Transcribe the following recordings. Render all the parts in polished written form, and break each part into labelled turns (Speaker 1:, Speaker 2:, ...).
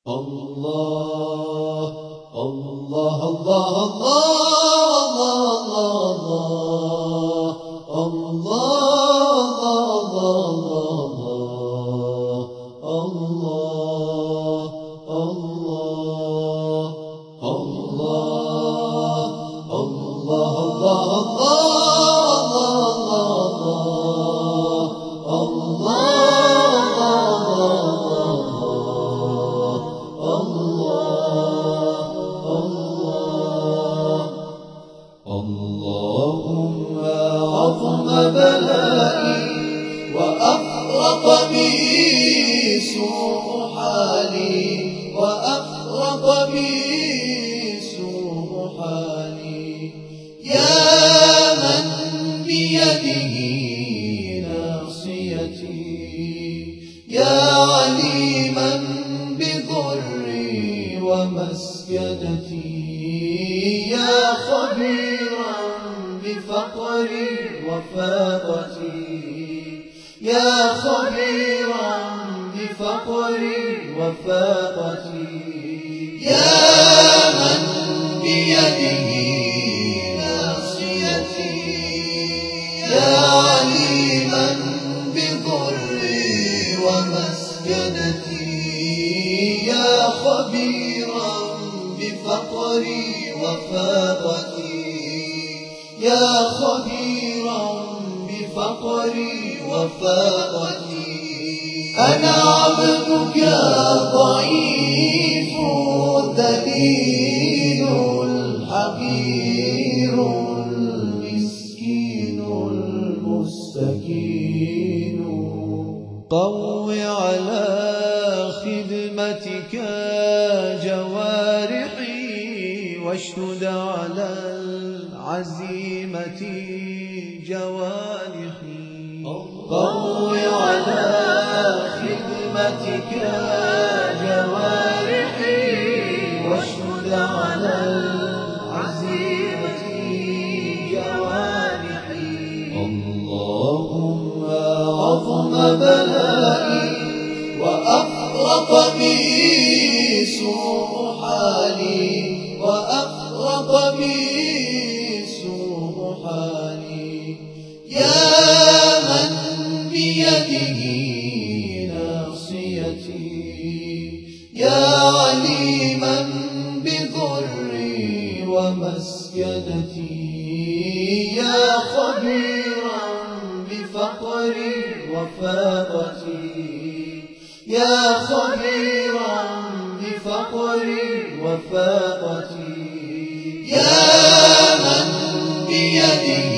Speaker 1: الله الله الله الله اللهم عظم بلائي وأفرط به سوء حالي وأفرط به سوء حالي يا من بيده ناصيتي يا عليما بضري ومسكنتي يا خبيرا بفقري وفاقتي يا خبيرا بفقري وفاقتي يا من بيده ناصيتي يا عليما بضري ومسكنتي يا خبيرا بفقري وفاقتي يا خبيرا بفقري وفاقتي أنا عبدك ضعيف الذليل الحقير المسكين المستكين قو على خدمتك جوارحي واشدد على العزيمة جوانحي قو على خدمتك جوارحي واشدد على العزيمة جوانحي اللهم عظم بلائي وأفرط به سوء حالي وأفرط به سوء حالي يا من بيده ناصيتي يا عليما بضري ومسكنتي يا خبيرا بفقري وفاقتي يا خبيرا بفقري وفاقتي يا من بيده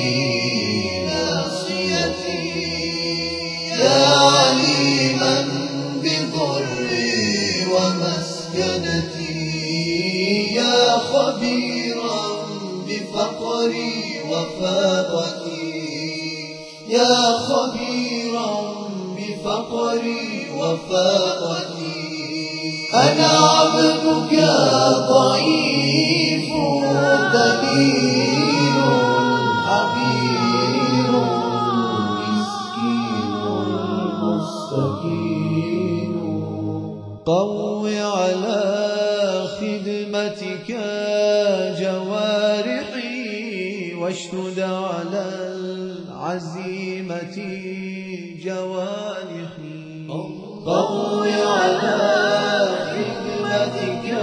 Speaker 1: ناصيتي يا عليما بضري ومسكنتي يا خبيرا بفقري وفاقتي يا خبيرا بفقري وفاقتي أنا عبدك ضعيف ذليل حقير مسكين المستكين قو على خدمتك جوارحي واشدد على العزيمة جوانحي قو على خدمتك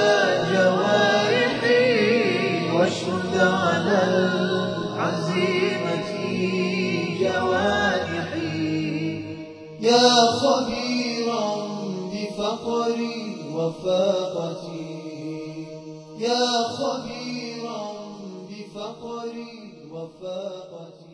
Speaker 1: جوارحي واشدد على العزيمة جوانحي يا خبيرا بفقري وفاقتي يا خبيرا بفقري وفاقتي